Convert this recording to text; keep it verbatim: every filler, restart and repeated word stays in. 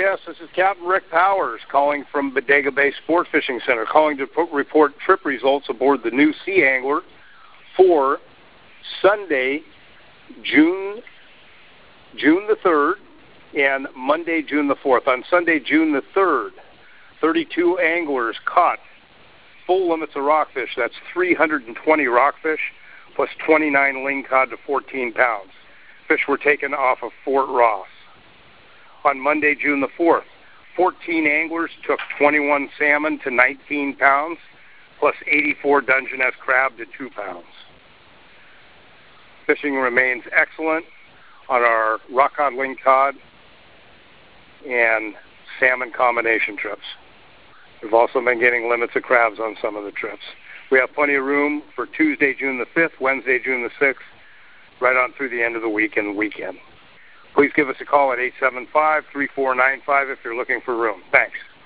Yes, this is Captain Rick Powers calling from Bodega Bay Sport Fishing Center, calling to put, report trip results aboard the new Sea Angler for Sunday, June June the third, and Monday, June the fourth. On Sunday, June the third, thirty-two anglers caught full limits of rockfish. That's three hundred twenty rockfish plus twenty-nine lingcod to fourteen pounds. Fish were taken off of Fort Ross. On Monday, June the fourth, fourteen anglers took twenty-one salmon to nineteen pounds, plus eighty-four Dungeness crab to two pounds. Fishing remains excellent on our rockcod, lingcod, and salmon combination trips. We've also been getting limits of crabs on some of the trips. We have plenty of room for Tuesday, June the fifth, Wednesday, June the sixth, right on through the end of the week and weekend. Please give us a call at eight seven five, three four nine five if you're looking for room. Thanks.